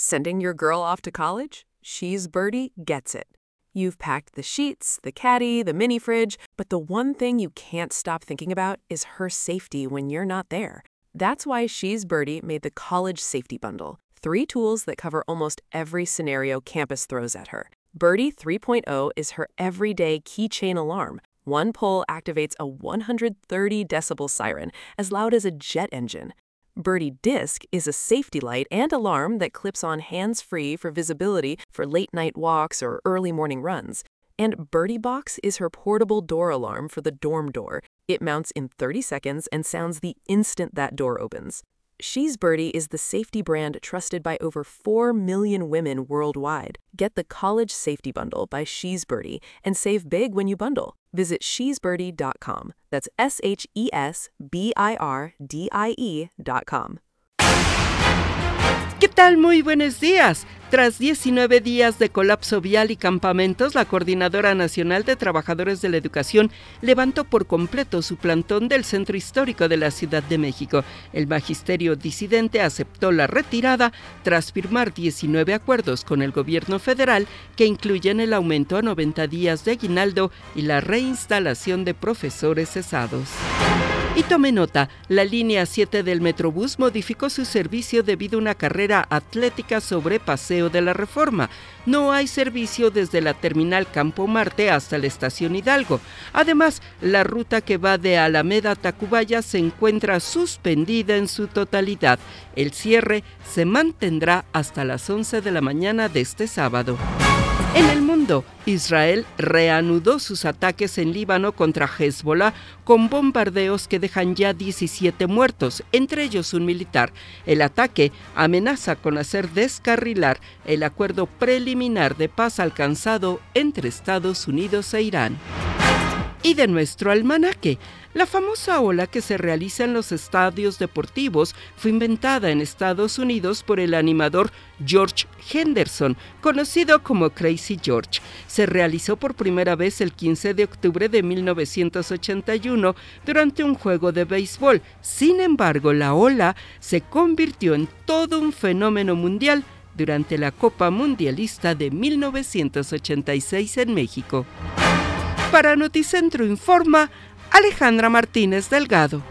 Sending your girl off to college? She's Birdie gets it. You've packed the sheets, the caddy, the mini fridge, but the one thing you can't stop thinking about is her safety when you're not there. That's why She's Birdie made the College Safety Bundle. 3 tools that cover almost every scenario campus throws at her. Birdie 3.0 is her everyday keychain alarm. One pull activates a 130 decibel siren, as loud as a jet engine. Birdie Disc is a safety light and alarm that clips on hands-free for visibility for late-night walks or early morning runs. And Birdie Box is her portable door alarm for the dorm door. It mounts in 30 seconds and sounds the instant that door opens. She's Birdie is the safety brand trusted by over 4 million women worldwide. Get the College Safety Bundle by She's Birdie and save big when you bundle. Visit shesbirdie.com. That's SHESBIRDIE.com. ¿Qué tal? Muy buenos días. Tras 19 días de colapso vial y campamentos, la Coordinadora Nacional de Trabajadores de la Educación levantó por completo su plantón del Centro Histórico de la Ciudad de México. El magisterio disidente aceptó la retirada tras firmar 19 acuerdos con el gobierno federal que incluyen el aumento a 90 días de aguinaldo y la reinstalación de profesores cesados. Y tome nota, la línea 7 del Metrobús modificó su servicio debido a una carrera atlética sobre Paseo de la Reforma. No hay servicio desde la terminal Campo Marte hasta la estación Hidalgo. Además, la ruta que va de Alameda a Tacubaya se encuentra suspendida en su totalidad. El cierre se mantendrá hasta las 11 de la mañana de este sábado. En el mundo, Israel reanudó sus ataques en Líbano contra Hezbollah con bombardeos que dejan ya 17 muertos, entre ellos un militar. El ataque amenaza con hacer descarrilar el acuerdo preliminar de paz alcanzado entre Estados Unidos e Irán. Y de nuestro almanaque, la famosa ola que se realiza en los estadios deportivos fue inventada en Estados Unidos por el animador George Henderson, conocido como Crazy George. Se realizó por primera vez el 15 de octubre de 1981 durante un juego de béisbol. Sin embargo, la ola se convirtió en todo un fenómeno mundial durante la Copa Mundialista de 1986 en México. Para Noticentro Informa, Alejandra Martínez Delgado.